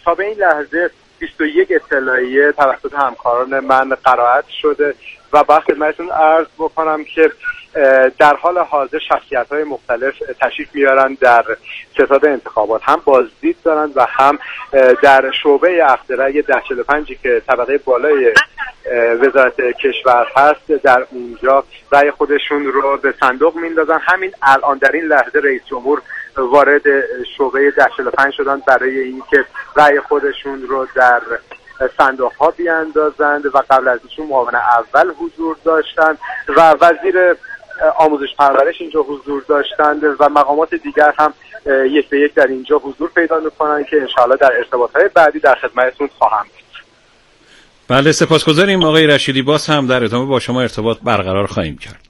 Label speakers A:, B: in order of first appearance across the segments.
A: تا به این لحظه 21 اطلاعیه توسط همکاران من قرائت شده و با خدمتتون عرض بکنم که در حال حاضر شخصیت‌های مختلف تشریف میارن در ستاد انتخابات، هم بازدید دارن و هم در شعبه اخترع 1045 که طبقه بالای وزارت کشور هست در اونجا رأی خودشون رو به صندوق میندازن. همین الان در این لحظه رئیس جمهور وارد شعبه 1045 شدن برای اینکه رأی خودشون رو در صندوق ها بیاندازند و قبل از ایشون معاون اول حضور داشتند و وزیر آموزش پرورش اینجا حضور داشتند و مقامات دیگر هم یک به یک در اینجا حضور پیدا میکنند که انشاءالله در ارتباطات بعدی در خدمتتون خواهم بود.
B: بله سپاسگزاریم آقای رشیدی، باز هم در ادامه با شما ارتباط برقرار خواهیم کرد.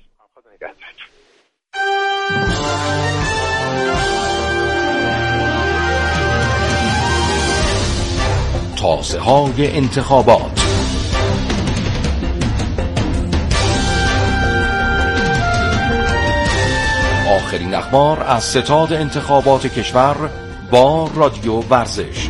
C: تازه‌های انتخابات. آخرین اخبار از ستاد انتخابات کشور با رادیو ورزش.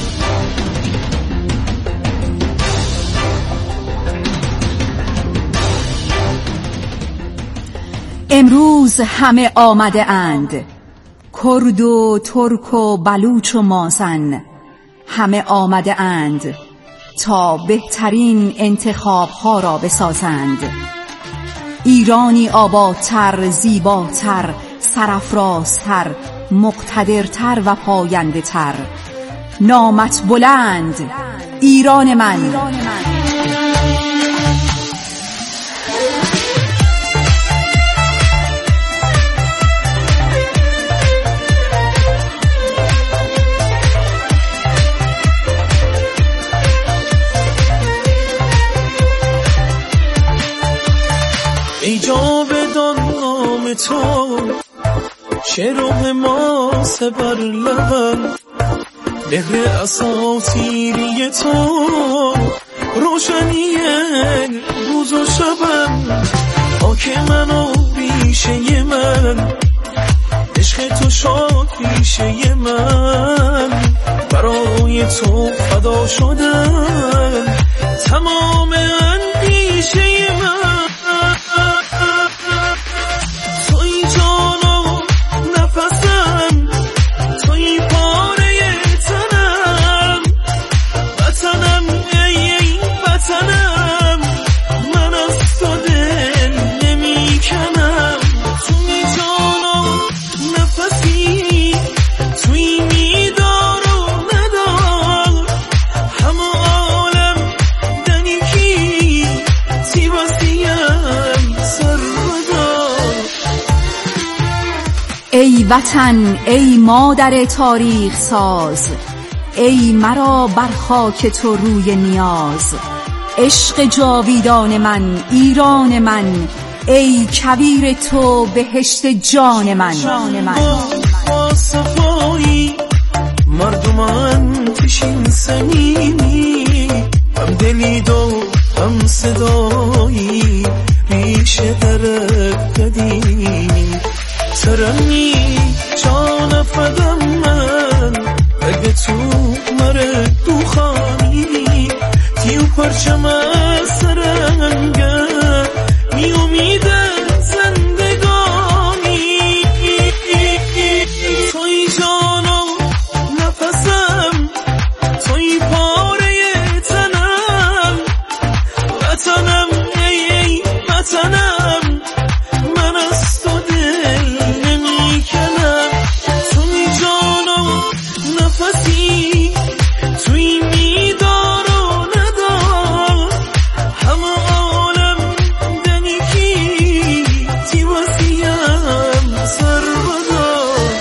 D: امروز همه آمده اند، کرد و ترک و بلوچ و مازن، همه آمده اند تا بهترین انتخاب ها را بسازند. ایرانی آبادتر، زیباتر، سرافرازتر، مقتدرتر و پاینده تر. نامت بلند ایران من.
E: ای جاودان نام تو، شعر ما سبر لبن، مهر اساطیری تو، روشنی روز و شبم، خاک من و ریشه من، عشق تو شاد ریشه من، برای تو فدا شدن تمام اندیشه من.
D: ای وطن، ای مادر تاریخ ساز، ای مرا بر خاک تو روی نیاز. عشق جاویدان من، ایران من، ای کویر تو بهشت جان من.
E: با صفایی مردمان پیشین سنینی، هم دلید و هم صدایی، ریشه درک قدیمی، ترنی جان فدم من، اگه تو مره دوخانی، تیو پرچم از سرنگه می امید زندگانی. توی جان و نفسم، توی پاره تنم، وطنم ای وطنم، من از تو دل نمی کنم. توی جان و نفسی، توی میدار و ندار، همه عالم دنیکی تی وسیم سر بدار.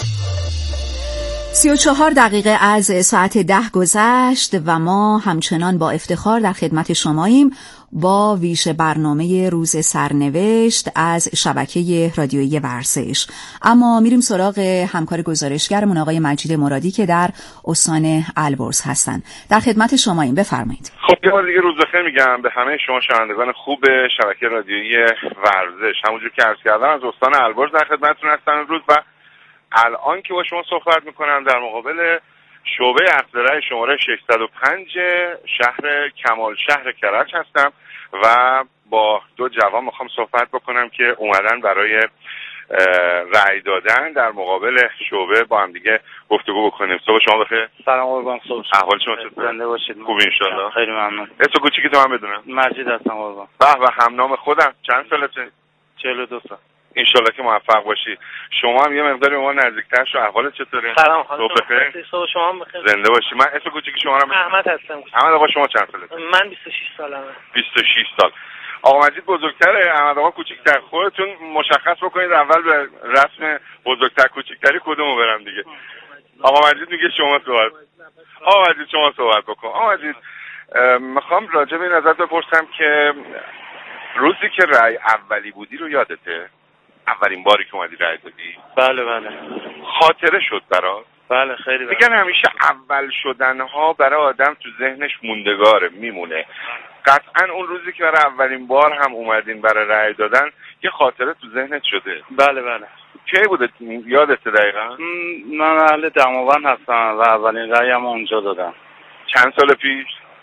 D: 34 دقیقه از ساعت 10 گذشت و ما همچنان با افتخار در خدمت شماییم با ویژه برنامه روز سرنوشت از شبکه رادیویی ورزش. اما میریم سراغ همکار گزارشگرمون آقای مجید مرادی که در استان البرز هستن. در خدمت شماییم، بفرمایید.
F: خب یه بار دیگه روز بخیر میگم به همه شما شنوندگان خوب شبکه رادیویی ورزش. همونجور که عرض کردم از استان البرز در خدمتتون هستم امروز و الان که با شما صحبت میکنم در مقابل شعبه اخذ رأی شماره 605 شهر کمال شهر کرج هستم و با دو جوان میخوام صحبت بکنم که اومدن برای رأی دادن در مقابل شعبه با هم دیگه گفتگو بکنیم. صبح شما بخیر.
G: سلام قربان. صبح
F: احوال شما چطوره؟
G: زنده باشید.
F: خوبی ان شاء الله.
G: خیلی ممنون.
F: اسم کوچیکی تو من بدونم؟
G: مجید هستم قربان.
F: به همنام خودم. چند سالته؟
G: 42 سال.
F: ان شاء الله که موفق باشی. شما هم یه مقداری به ما نزدیکتر شو. احوالت چطوره؟
G: سلام.
F: صبح بخیر.
G: صبح شما بخیر.
F: زنده باشی. من اسم کوچیکی شما رو
G: احمد هستم.
F: احمد آقا شما چند سالته؟
G: من 26 سالمه.
F: 26 سال. آقا مجید بزرگتره، احمد آقا کوچیک‌تر. خودتون مشخص بکنید اول به رسم بزرگتر کوچیک‌تری کدومو برم دیگه. آقا مجید میگه شما صحبت. آقا مجید شما صحبت بکن. آقا مجید میخوام راجع به این ازت بپرسم که روزی که رأی اولی بودی رو یادته؟ اولین باری که اومدی رأی دادی؟
G: بله بله.
F: خاطره شد برات؟
G: بله خیلی.
F: میگن همیشه اول شدنها برای آدم تو ذهنش موندگاره، میمونه. قطعا اون روزی که برای اولین بار هم اومدین برای رأی دادن یه خاطره تو ذهنت شده؟
G: بله بله.
F: کی بوده یادته دقیقا؟
G: من اهل دماوند هستم و اولین رأیم اونجا دادم.
F: چند سال پیش؟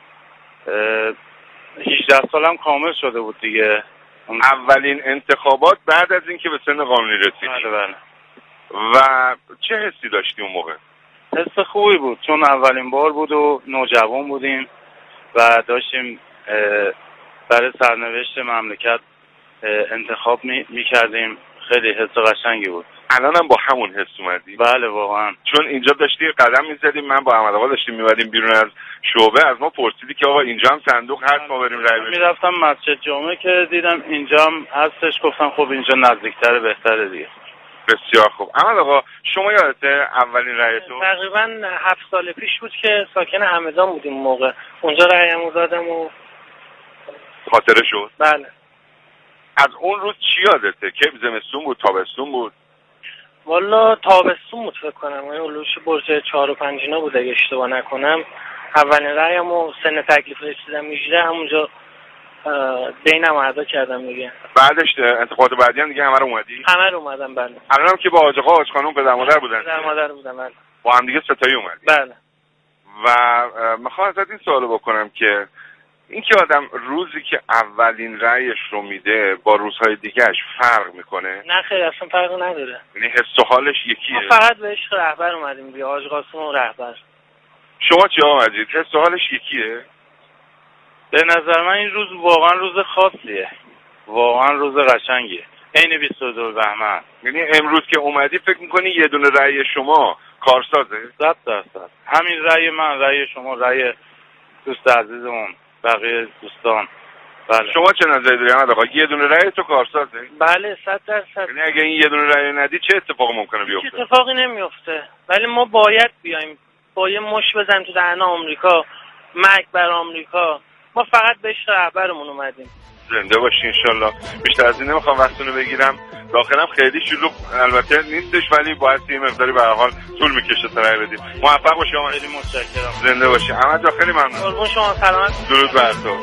G: 18 سالم کامل شده بود دیگه.
F: اولین انتخابات بعد از اینکه به سن قانونی رسیدی؟
G: بله بله.
F: و چه حسی داشتی اون موقع؟
G: حس خوبی بود چون اولین بار بود و نوجوان بودیم و داشتیم برای سرنوشت مملکت انتخاب می‌کردیم. خیلی حس قشنگی بود.
F: الانم با همون حس اومدی؟
G: بله واقعا.
F: چون اینجا داشتی قدم می‌زدیم، من با احمد آقا داشتیم می‌اومدیم بیرون از شعبه، از ما پرسیدی که آقا اینجا هم صندوق هست ما بریم رای بدیم.
G: می‌رفتم مسجد جمعه که دیدم اینجا هم هستش، گفتم خب اینجا نزدیک‌تر بهتره دیگه.
F: بسیار خوب. احمد آقا شما یادته اولین رأیتون؟
H: تقریبا 7 سال پیش بود که ساکن همدان بودیم موقع. اونجا رأیمو دادم و
F: خاطره شد؟
H: بله.
F: از اون روز چی یادته؟ که زمستون بود، تابستون بود؟
H: والا تابستون بود فکر کنم. اون اولوش برج 4 و 5 اینا بود اگه اشتباه نکنم. اولین رأیمو سن تکلیف رسیدم 18 همونجا دینم ادا کردم دیگه.
F: بعدش انتخابات بعدی هم دیگه همه رو اومدی؟
H: همه رو اومدم بله.
F: الانم که با حاج آقا حاج خانم پدر مادر بودن؟
H: پدر مادر بودن بله.
F: با هم دیگه ستایی اومدی؟
H: بله.
F: و میخوام ازت این سوالو بکنم که اینکه آدم روزی که اولین رأیش رو میده با روزهای دیگهش فرق میکنه؟
H: نه خیلی اصلا فرق نداره.
F: یعنی حس و حالش یکیه؟
H: ما فقط به عشق رهبر اومدیم دیگه، حاج قاسم و رهبر.
F: شما چی آقا مجید؟ حس و حالش یکیه؟
G: به نظر من این روز واقعا روز خاصیه، واقعا روز قشنگیه. عین 22 بهمن.
F: یعنی امروز که اومدی فکر میکنی یه دونه رأی شما کارسازه؟
G: 100%. همین رأی من، رأی شما، رأی دوست عزیزمون، بقیه دوستان. بله.
F: شما چه نظری داری احمد آقا؟ یه دونه رأی تو کارسازه؟
H: بله 100%.
F: یعنی اگه این یه دونه رأی ندی چه اتفاقی ممکنه بیفته؟
H: چه اتفاقی نمیفته، ولی ما باید بیایم با یه مش بزنیم تو دهن آمریکا، مرگ بر آمریکا. ما فقط به عشق رهبرمون اومدیم.
F: زنده باشی انشالله. بیشتر از این نمیخوام وقتونو بگیرم. داخلم خیلی شلوغ البته نیستش ولی باید یه مقداری به هر حال طول میکشه تا رای بدیم. موفق باشی آقا.
G: خیلی متشکرم.
F: زنده باشی. احمد جان خیلی ممنون.
H: قربون شما. سلامت.
F: درود بر تو.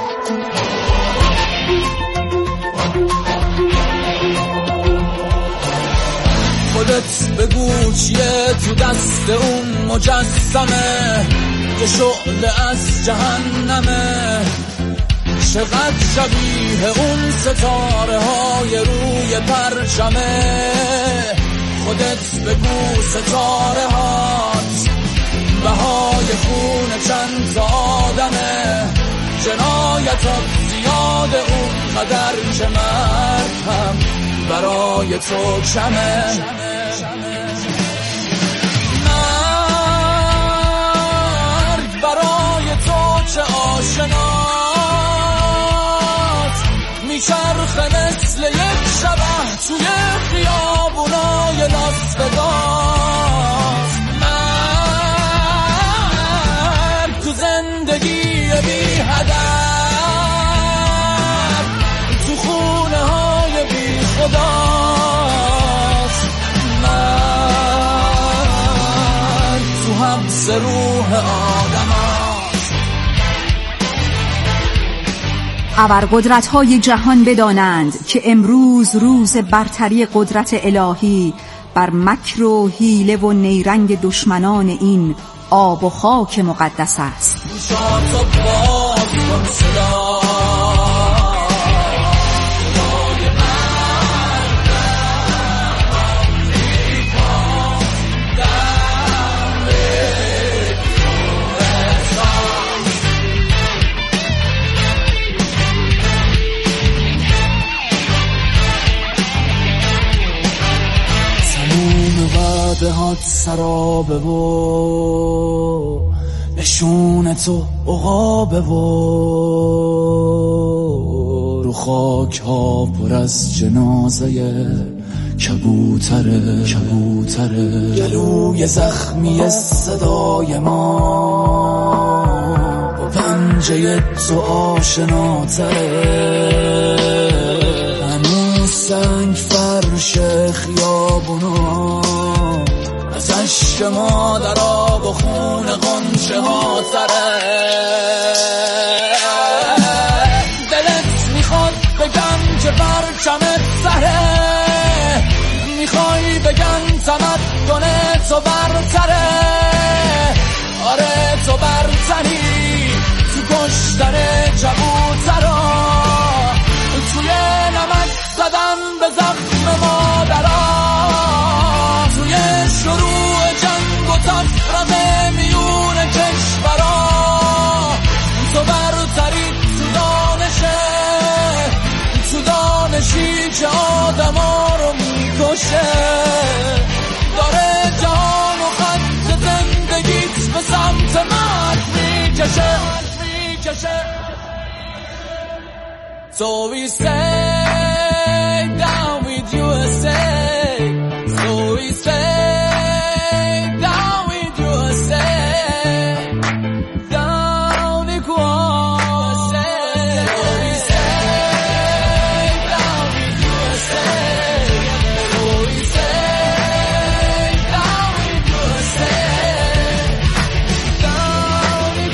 E: خودت بگو چیه تو دست اون مجسمه، یه شعله از جهنمه، چقدر شبیه اون ستاره های روی پرچمه. خودت بگو ستاره هات بهای خون چند تا آدمه، جنایتات زیاده اون قدر که مرد هم برای تو کمه. مرد برای تو چه آشناست، میچرخه مثل یک شبح توی خیابونای لاس وگاس. مرد تو زندگی بی هدف، تو خونه های بی خداست. مرد تو حبس روح آدم هاست.
D: ابرقدرت‌های جهان بدانند که امروز روز برتری قدرت الهی بر مکر و حیله و نیرنگ دشمنان این آب و خاک مقدس است.
E: دهات سرابه و نشون تو عقابه و رو خاک ها پر از جنازه کبوتره گلوی زخمی صدای ما با پنجه تو آشناتره، هنوز سنگ فرش خیابونا از عشق ما در آب و خون غنچه ها تره. دلت میخواد بگم که پرچمت سره، میخوای بگم تمدن تو برتره. آره تو برتری تو کشتن کبوترا، توی نمک زدن به زخم مادرها، توی شروع جنگ و تفرق میون کشورا. تو برتری تو دانشی که آدما رو میکشه. داره جهان و خط زندگیت به سمت مرگ میکشه. So we stay down with USA. So we stay down with USA. Down in USA. So we stay down with USA. So we stay down with USA. Down in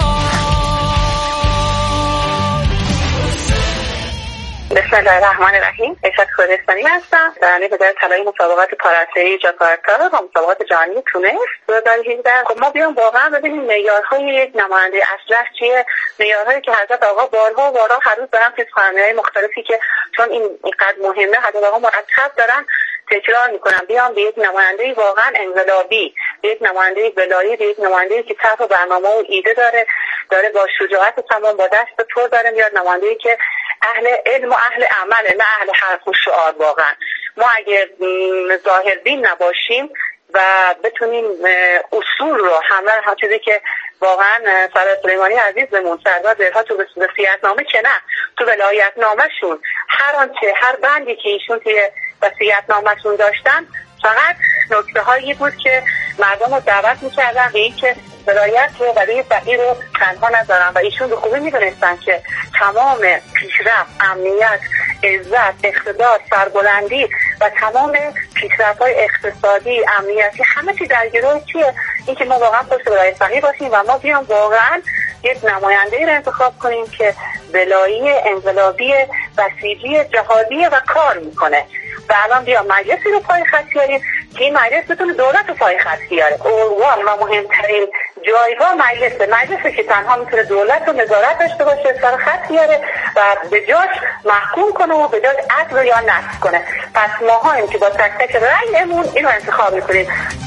I: بسم الله الرحمن الرحیم. اشاد کوردستانی هستم، برنده پدر طلای مسابقات پاراسایی جاکارتا و مسابقات جهانی تونس 2018. خب ما بیام واقعا ببینیم معیارهای یک نماینده اصلح چیه، معیارهایی که حضرت آقا بارها هر روز دارن توی سخنرانی‌های مختلفی که چون این اینقدر مهمه حضرت آقا مرتب دارن تکرار میکنم، بیام به یک نماینده واقعا انقلابی، به یک نماینده ولایی، به یک نماینده که طرح و برنامه و ایده داره با شجاعت تمام با دست پر داره میاد، نماینده‌ای که اهل علم و اهل عمله، نه اهل حرف و شعار. واقعا ما اگه ظاهربین نباشیم و بتونیم اصول رو همه چیزی که واقعا سردار سلیمانی عزیزمون سردار دلها تو وصیت‌نامه که نه تو ولایت‌نامه‌شون هر بندی که ایشون توی وصیت‌نامه‌شون داشتن فقط نکته‌هایی بود که مردم رو دعوت می‌کردن به اینکه ولایت رو برای فقیر رو تنها نذارن و ایشون به خوبی می‌دونستن که تمام پیشرفت، امنیت، عزت، اقتدار، سربلندی و تمام پیشرفت‌های اقتصادی، امنیتی همه چی در گروه چیه؟ اینکه ما واقعا پشت ولایت فقیه باشیم و ما بیام واقعا یک نماینده‌ای رو انتخاب کنیم که ولایی انقلابی بسیجی جهادی و کار میکنه و الان بیام مجلسی رو پای خط بیاریم که این مجلس بتونه دولت رو پای خط بیاره. عنوان و مهمترین جایگاه مجلسی که تنها میتونه دولت رو نظارت داشته باشه، سر خط بیاره و به جاش محکوم کنه و به جاش عدل یا نصب کنه. پس ماهاییم که با تک تک رأیمون اینو انتخاب میکنیم.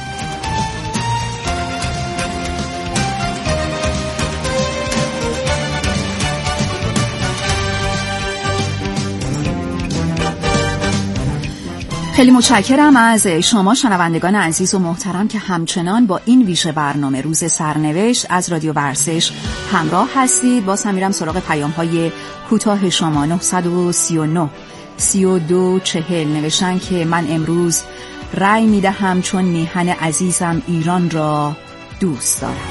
D: خیلی متشکرم از شما شنوندگان عزیز و محترم که همچنان با این ویژه برنامه روز سرنوشت از رادیو ورزش همراه هستید. باز هم میرم سراغ پیام‌های کوتاه شما. 939 3240 نوشتن که من امروز رأی میدهم چون میهن عزیزم ایران را دوست دارم.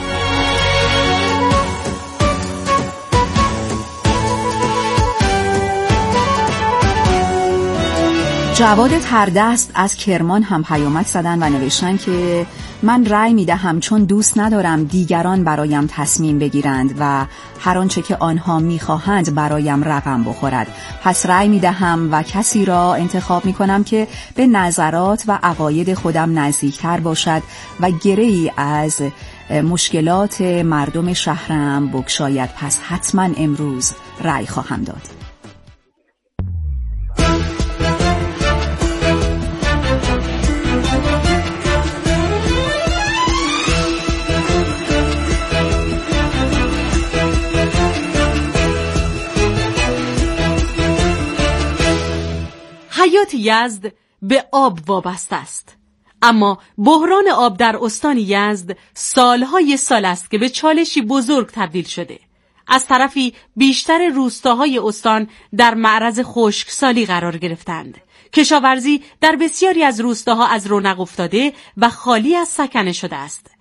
D: جواد تردست از کرمان هم پیامک زدن و نوشتن که من رأی میدهم چون دوست ندارم دیگران برایم تصمیم بگیرند و هر آنچه که آنها میخواهند برایم رقم بخورد. پس رأی میدهم و کسی را انتخاب میکنم که به نظرات و عقاید خودم نزدیکتر باشد و گره‌ای از مشکلات مردم شهرم بگشاید، پس حتما امروز رأی خواهم داد.
J: حیات یزد به آب وابسته است، اما بحران آب در استان یزد سالهای سال است که به چالشی بزرگ تبدیل شده. از طرفی بیشتر روستاهای استان در معرض خشکسالی قرار گرفتند. کشاورزی در بسیاری از روستاها از رونق افتاده و خالی از سکنه شده است.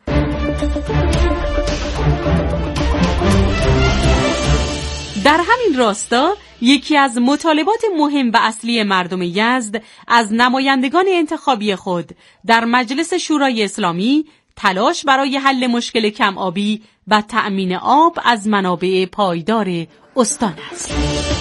J: در همین راستا یکی از مطالبات مهم و اصلی مردم یزد از نمایندگان انتخابی خود در مجلس شورای اسلامی تلاش برای حل مشکل کم آبی و تأمین آب از منابع پایدار استان است.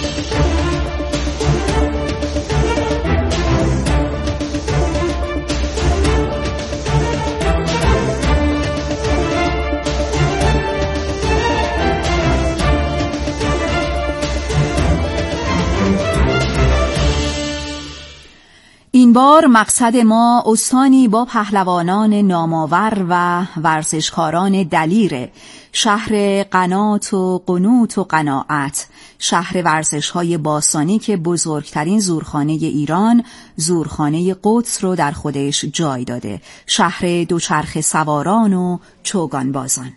D: این بار مقصد ما استانی با پهلوانان نامآور و ورزشکاران دلیره، شهر قنات و قنوت و قناعت، شهر ورزش‌های باستانی که بزرگترین زورخانه ایران، زورخانه قدس رو در خودش جای داده، شهر دوچرخه سواران و چوگانبازان.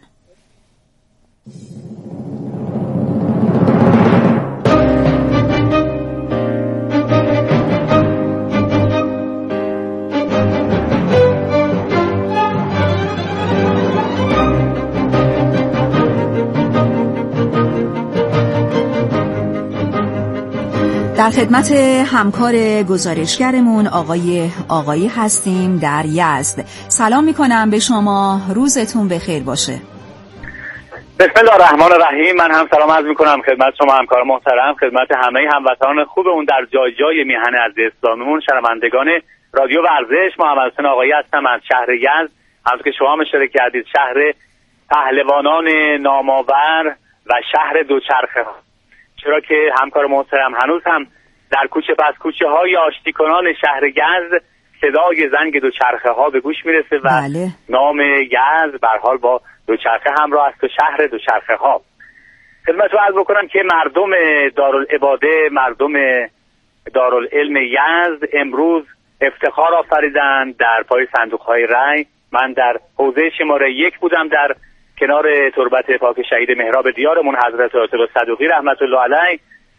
D: در خدمت همکار گزارشگرمون آقای هستیم در یزد. سلام میکنم به شما، روزتون بخیر باشه.
K: بسم الله الرحمن الرحیم. من هم سلام عرض میکنم خدمت شما همکار محترم، خدمت همه هموطنان خوبمون در جای جای میهن از اسلامیمون، شنوندگان رادیو ورزش. محمد حسین آقایی هستم از شهر یزد. همونطور که شما اشاره کردید شهر پهلوانان نامآور و شهر دوچرخه، چرا که همکار محترم هنوز هم در کوچه پس کوچه های آشتی کنان شهر یزد صدای زنگ دوچرخه ها به گوش میرسه و
D: بله.
K: نام یزد به هر حال با دوچرخه همراه است و شهر دوچرخه ها. خدمتتون عرض بکنم که مردم دارالعباده، مردم دارالعلم یزد امروز افتخار آفریدند در پای صندوق های رای. من در حوزه شماره 1 بودم در کنار تربت پاک شهید مهراب دیارمون حضرت آیت الله صدوقی رحمت الله علیه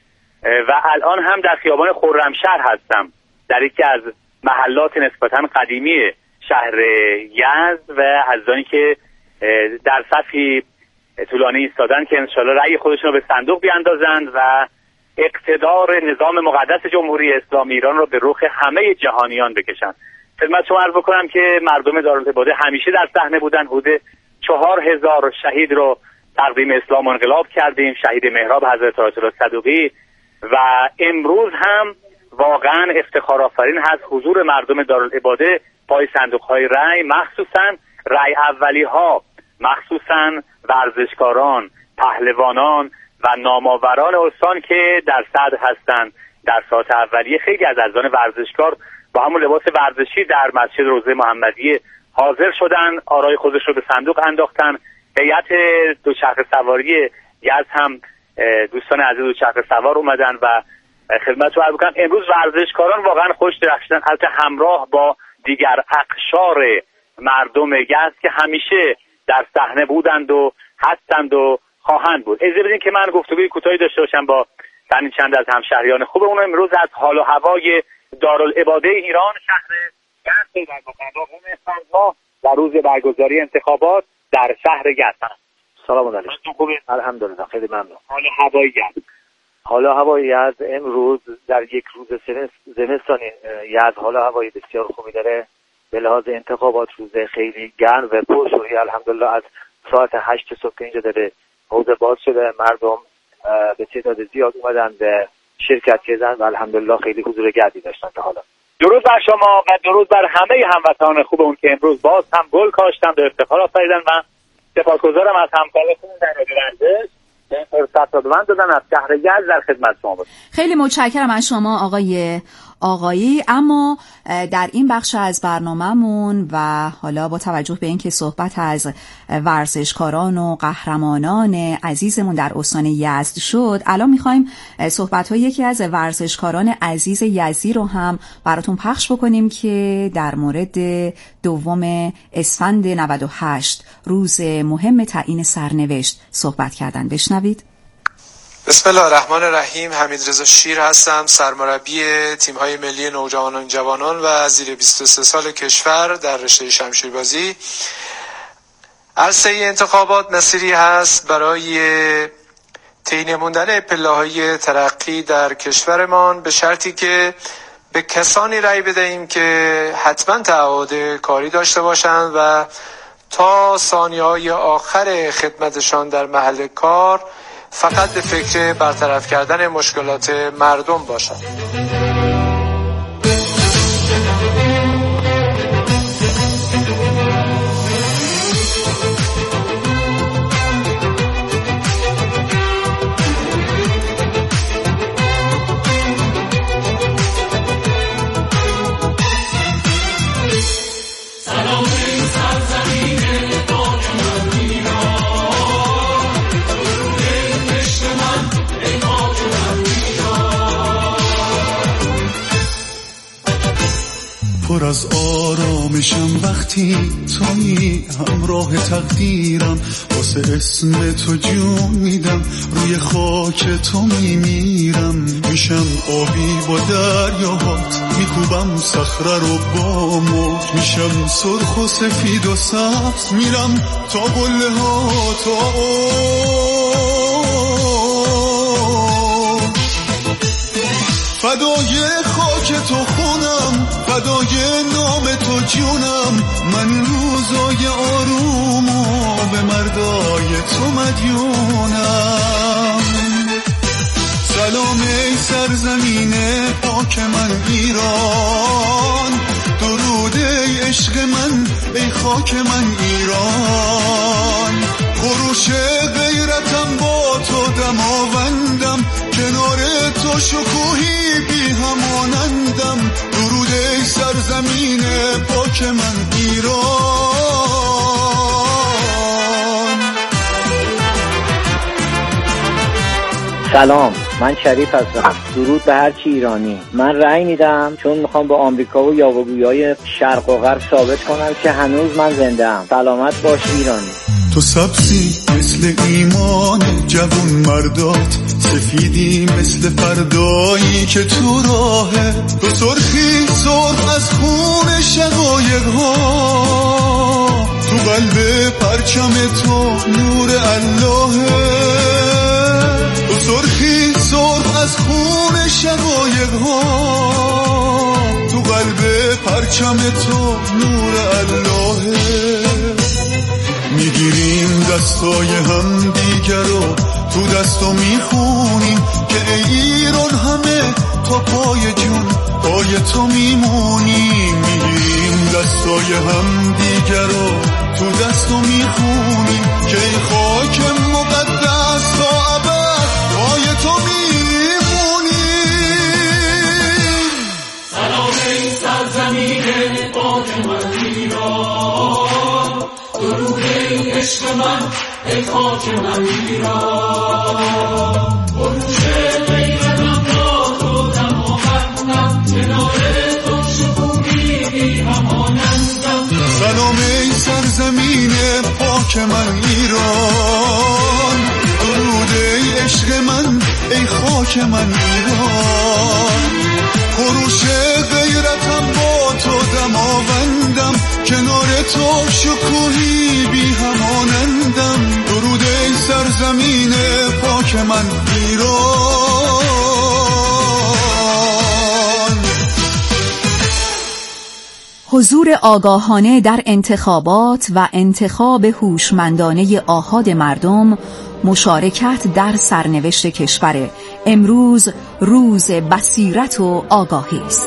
K: و الان هم در خیابان خرمشهر هستم، در یکی از محلات نسبتاً قدیمی شهر یزد و عزیزانی که در صفی طولانی ایستادن که انشالله رأی خودشون رو به صندوق بیاندازند و اقتدار نظام مقدس جمهوری اسلامی ایران رو به رخ همه جهانیان بکشن. خدمت شما عرض بکنم که مردم دارالعباده همیشه در صحنه بودن. حدود 4000 شهید رو تقدیم اسلام و انقلاب کردیم، شهید مهراب حضرت آیت الله صدوقی، و امروز هم واقعا افتخار آفرین هست حضور مردم دارالعباده پای صندوق های رای، مخصوصا رای اولی ها، مخصوصا ورزشکاران، پهلوانان و نامآوران استان که در صدر هستند. در ساعت اولیه خیلی از عزیزان ورزشکار با همون لباس ورزشی در مسجد روضه محمدیه حاضر شدن، آرای خودش رو به صندوق انداختن. هیئت دوچرخه سواری یزد هم دوستان عزیز دوچرخه سوار اومدن و خدمت رو عرض بکنم امروز ورزشکاران واقعا خوش درخشیدن، البته همراه با دیگر اقشار مردم یزد که همیشه در صحنه بودند و هستند و خواهند بود. اجازه بدین که من گفتگوی کوتاهی داشته باشم با چند از همشهریان خوب اون امروز از حال و هوای دارالعباده ایران شهر یزد در مقام و روز برگزاری انتخابات در شهر یزد.
L: سلام علیکم. خوبی؟ الحمدلله خیلی ممنون.
K: حال هوای یزد.
L: حال هوای یزد امروز در یک روز زمستانی یزد حال هوای بسیار خوبی داره. به لحاظ انتخابات روز خیلی گرم و پرشوری الحمدلله. از ساعت 8 صبح اینجا داره حوزه باز شده، مردم به تعداد زیاد اومدن به شرکت کردن و الحمدلله خیلی حضور گردی داشتن تا حالا.
K: درود بر شما و درود بر همه هموطنان خوب اون که امروز باز هم گل کاشتن به افتخار آفریدن و سپاسگزارم از همکارتون در رادیو ورزش که این فرصت رو به من دادن. از شهر یزد در خدمت شما باشم.
D: خیلی متشکرم از شما آقایی. اما در این بخش از برنامه‌مون و حالا با توجه به اینکه صحبت از ورزشکاران و قهرمانان عزیزمون در استان یزد شد، الان می‌خوایم صحبت‌های یکی از ورزشکاران عزیز یزدی رو هم براتون پخش بکنیم که در مورد 2 اسفند 98 روز مهم تعیین سرنوشت صحبت کردن. بشنوید.
M: بسم الله الرحمن الرحیم. حمیدرضا شیر هستم، سرمربی تیم‌های ملی نوجوانان جوانان و زیر 23 سال کشور در رشته شمشیربازی. عرصه انتخابات مسیری هست برای طی موندن پله‌های ترقی در کشورمان، به شرطی که به کسانی رأی بدهیم که حتما تعهد کاری داشته باشند و تا ثانیه‌های آخر خدمتشان در محل کار فقط به فکر برطرف کردن مشکلات مردم باشند.
N: پر از آرامشم وقتی تویی همراه تقدیرم، واسه اسم تو جون میدم، روی خاک تو میمیرم، میشم آبی با دریاهات، میکوبم صخره رو با موج، میشم سرخ و سفید و سبز، میرم تا قله ها تا فدای خاک تو خونم، فدای نام تو جونم، من روزای آرومو به مردای تو مدیونم. سلام ای سرزمین پاک من ایران، درود ای عشق من ای خاک من ایران، خروش غیرتم با تو دماوندم، کنار تو شکوهی بی همانندم، درود ای سرزمین پاک من ایران.
O: سلام، من شریف هستم. درود به هرچی ایرانی. من رأی میدم چون میخوام با آمریکا و یاوه‌گویای شرق و غرب ثابت کنم که هنوز من زنده ام. سلامت باش ایرانی.
N: تو سبزی مثل ایمان جوون مردات، سفیدی مثل فردایی که تو راهه، تو سرخی سرخ از خون شقایق ها، تو قلب پرچم تو نور اللهه، تو سرخی سرخ از خون شقایق ها، تو قلب پرچم تو نور اللهه. میگیریم دستای هم دیگر رو تو دستو میخونیم که ای ایران همه تا پای جون پای تو میمونیم. میگیریم دستای هم دیگر رو تو دستو میخونیم که ای خاک مقدس تا ابد پای تو میمونیم.
E: سلام ای سرزمین پاک من ایران، درود ای عشق من ای خاک من ایران، خروش غیرتم با تو دماوندم، کنار تو شکوهی بی همانندم.
N: سلام ای سرزمین پاک من ایران، درود ای عشق من ای خاک من ایران، خروش غیرتم با تو دماوندم، کنار تو شکوهی بی همانندم، درود ای سرزمین پاک من ایران.
D: حضور آگاهانه در انتخابات و انتخاب هوشمندانه آحاد مردم، مشارکت در سرنوشت کشور امروز روز بصیرت و آگاهی است.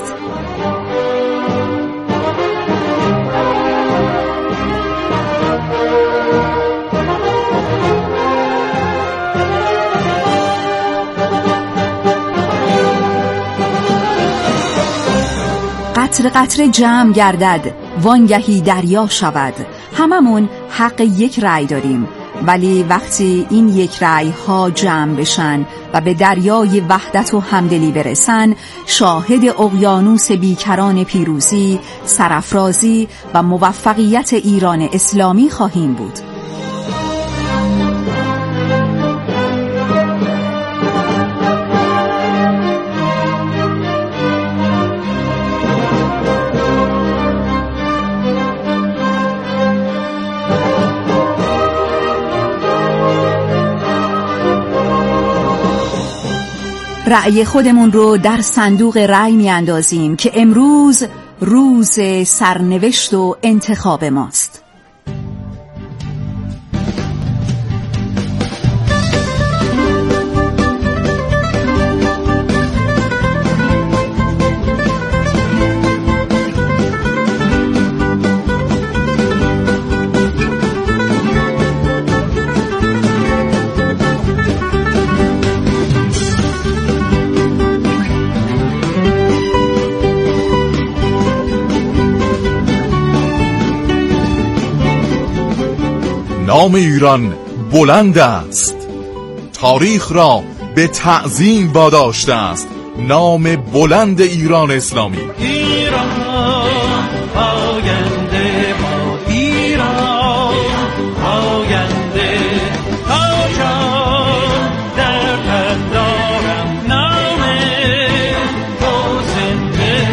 D: قطره قطره جمع گردد وانگهی دریا شود. هممون حق یک رأی داریم، ولی وقتی این یک رأی ها جمع بشن و به دریای وحدت و همدلی برسن، شاهد اقیانوس بیکران پیروزی، سرافرازی و موفقیت ایران اسلامی خواهیم بود. رأی خودمون رو در صندوق رأی میاندازیم که امروز روز سرنوشت و انتخاب ماست.
P: نام ایران بلند است، تاریخ را به تعظیم واداشته است. نام بلند ایران اسلامی.
E: ایران آینده ما، ایران آینده تا جان در تن دارم، نام تو زنده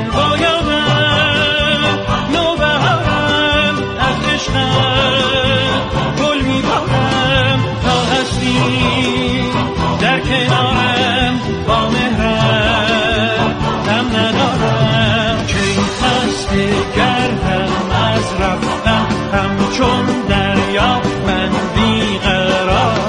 E: بایدم، نوبهارم از عشقم گل میبارم تا هستی در کنارم، با مهرم دم ندارم که این خسته گردم از رفتم، همچون دریا من بیقرارم.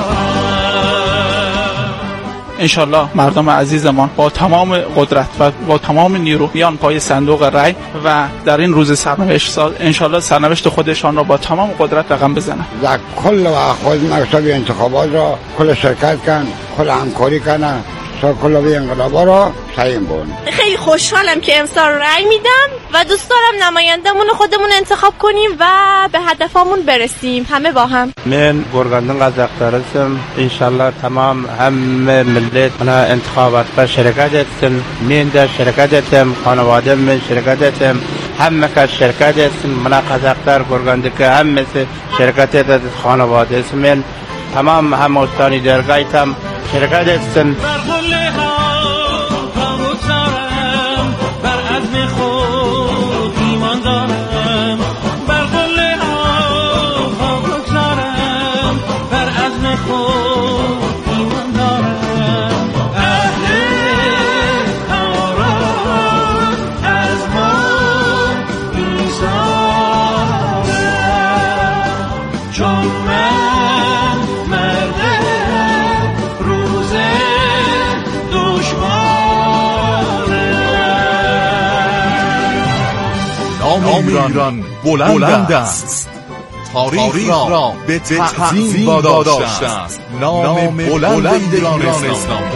Q: انشالله مردم عزیزمان با تمام قدرت و با تمام نیرو بیان پای صندوق رای و در این روز سرنوشت سال انشالله سرنوشت خودشان را با تمام قدرت رقم بزنند.
R: در کل وقت مکتب انتخابات را کل شرکت کن، کل همکاری کنن تا کل به انقلابا را تعیین بون.
S: خیلی خوشحالم که امسال رای میدم و دوست دارم نمایندمون خودمون انتخاب کنیم و به هدفمون برسیم همه با هم.
T: من گرگاندن قزاقستان هستم. انشالله تمام همه ملت من انتخابات را شرکت etsin. من در شرکت ettim. خانواده من شرکت ettim. همه کس شرکت etsin. من قزاقستان گرگانده که همه شرکت etsin. خانواده است. من تمام هموطنی درگایتم شرکت etsin.
P: نام ایران بلند است، تاریخ را به تعظیم واداشته است. نام بلند ایران اسلامی.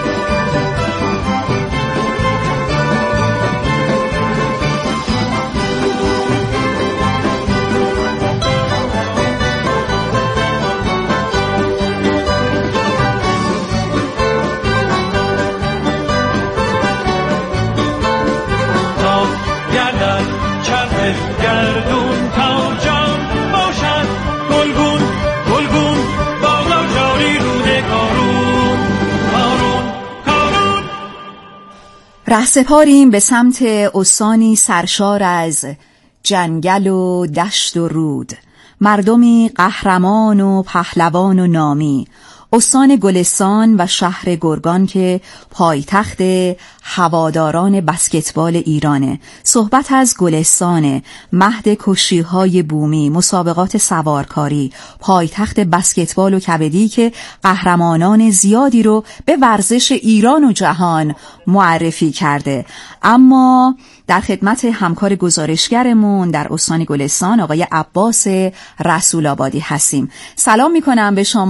E: گردون تا جان باشد گلگون گلگون بالا جاری روده کارون کارون کارون.
D: رهسپاریم به سمت استانی سرشار از جنگل و دشت و رود، مردمی قهرمان و پهلوان و نامی، استان گلستان و شهر گرگان که پایتخت هواداران بسکتبال ایرانه. صحبت از گلستان، مهد کشتی‌های بومی، مسابقات سوارکاری، پایتخت بسکتبال و کبدی که قهرمانان زیادی رو به ورزش ایران و جهان معرفی کرده. اما در خدمت همکار گزارشگرمون در استان گلستان آقای عباس رسول آبادی هستیم. سلام میکنم به شما